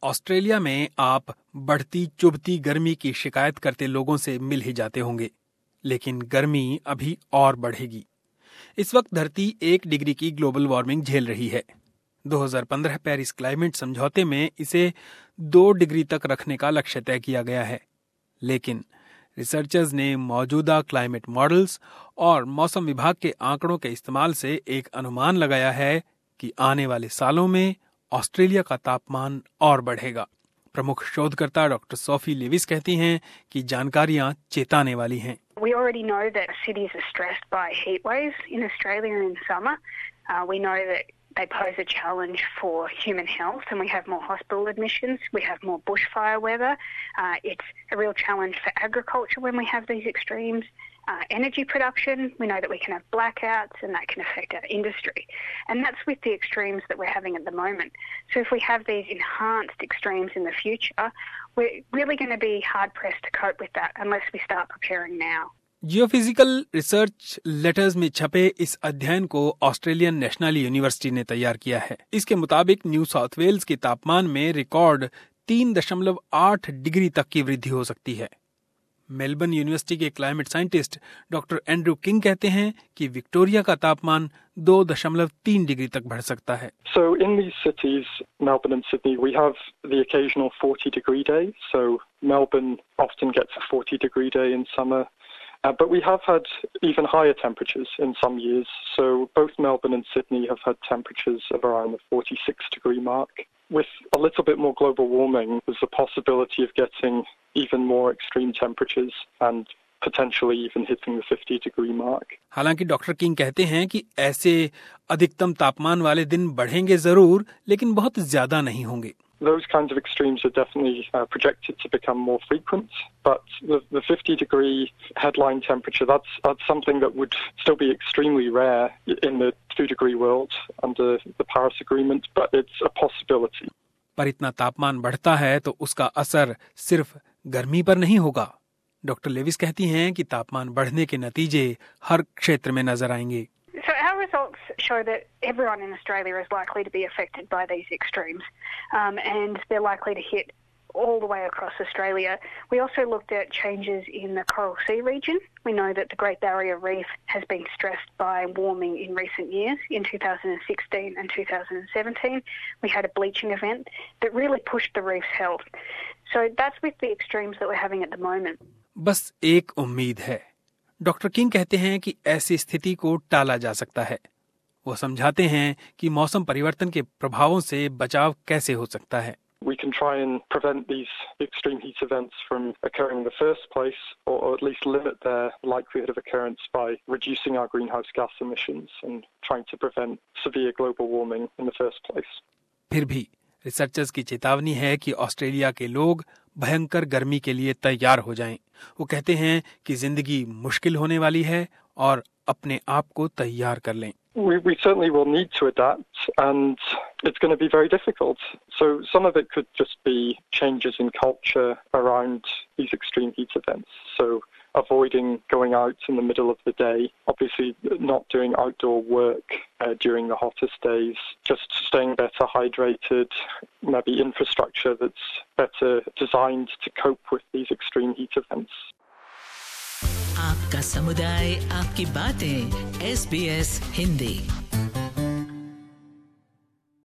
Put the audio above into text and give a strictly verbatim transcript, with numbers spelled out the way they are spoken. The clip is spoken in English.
Australia में आप बढ़ती चुभती गर्मी की शिकायत करते लोगों से मिल ही जाते होंगे, लेकिन गर्मी अभी और बढ़ेगी। इस वक्त धरती एक डिग्री की ग्लोबल वार्मिंग झेल रही है। दो हज़ार पंद्रह पेरिस क्लाइमेट समझौते में इसे दो डिग्री तक रखने का लक्ष्य तय किया गया है, लेकिन रिसर्चर्स ने मौजूदा क्लाइमेट मॉडल्स और मौसम विभाग के आंकड़ों के इस्तेमाल से एक अनुमान लगाया है कि आने वाले सालों में ऑस्ट्रेलिया का तापमान और बढ़ेगा। प्रमुख शोधकर्ता डॉक्टर सोफी लेविस कहती हैं कि जानकारियां चेताने वाली हैं। We already know that cities are stressed by heat waves in Australia in summer. Uh, we know that they pose a challenge for human health, and we have more hospital admissions, we have more bushfire weather. Uh, it's a real challenge for agriculture when we have these extremes. Uh, energy production, we know that we can have blackouts and that can affect our industry. And that's with the extremes that we're having at the moment. So if we have these enhanced extremes in the future, we're really going to be hard pressed to cope with that unless we start preparing now. Geophysical research letters में छपे इस अध्ययन को Australian national university ने तैयार किया है। इसके मुताबिक न्यू साउथ वेल्स के तापमान में रिकॉर्ड तीन दशमलव आठ डिग्री तक की वृद्धि हो सकती है। मेलबर्न यूनिवर्सिटी के climate scientist doctor Andrew King कहते हैं कि विक्टोरिया का तापमान दो दशमलव तीन डिग्री तक बढ़ सकता है। So in these cities, Melbourne and Sydney, we have the occasional forty degree day. So Melbourne often gets a forty degree day in summer. Uh, but we have had even higher temperatures in some years. So both Melbourne and Sydney have had temperatures of around the forty-six degree mark. With a little bit more global warming, there's a possibility of getting even more extreme temperatures and potentially even hitting the fifty degree mark. हालांकि doctor King कहते हैं कि ऐसे अधिकतम तापमान वाले दिन बढ़ेंगे जरूर, लेकिन बहुत ज्यादा नहीं होंगे। Those kinds of extremes are definitely uh, projected to become more frequent, but the, the fifty degree headline temperature, that's, that's something that would still be extremely rare in the two degree world under the Paris Agreement, but it's a possibility. पर इतना तापमान बढ़ता है तो उसका असर सिर्फ गर्मी पर नहीं होगा। डॉक्टर लेविस कहती हैं कि तापमान बढ़ने के नतीजे हर क्षेत्र में नजर आएंगे। So our results show that everyone in Australia is likely to be affected by these extremes, um, and they're likely to hit all the way across Australia. We also looked at changes in the Coral Sea region. We know that the Great Barrier Reef has been stressed by warming in recent years. In two thousand sixteen and two thousand seventeen, we had a bleaching event that really pushed the reef's health. So that's with the extremes that we're having at the moment. बस एक उम्मीद है। Doctor King कहते हैं कि ऐसी स्थिति को टाला जा सकता है। वो समझाते हैं कि मौसम परिवर्तन के प्रभावों से बचाव कैसे हो सकता है। We can try and prevent these extreme heat events from occurring in the first place, or, or at least limit their likelihood of occurrence by reducing our greenhouse gas emissions and trying to prevent severe global warming in the first place. फिर भी researchers की चेतावनी है कि Australia के लोग भयंकर गर्मी के लिए तैयार हो जाएं। वो कहते हैं कि जिंदगी मुश्किल होने वाली है और अपने आप को तैयार कर लें। We, we certainly will need to adapt, and it's going to be very difficult. So some of it could just be changes in culture around these extreme heat events. So avoiding going out in the middle of the day, obviously not doing outdoor work uh, during the hottest days, just staying better hydrated, maybe infrastructure that's better designed to cope with these extreme heat events. आपका समुदाय, आपकी बातें, S B S Hindi.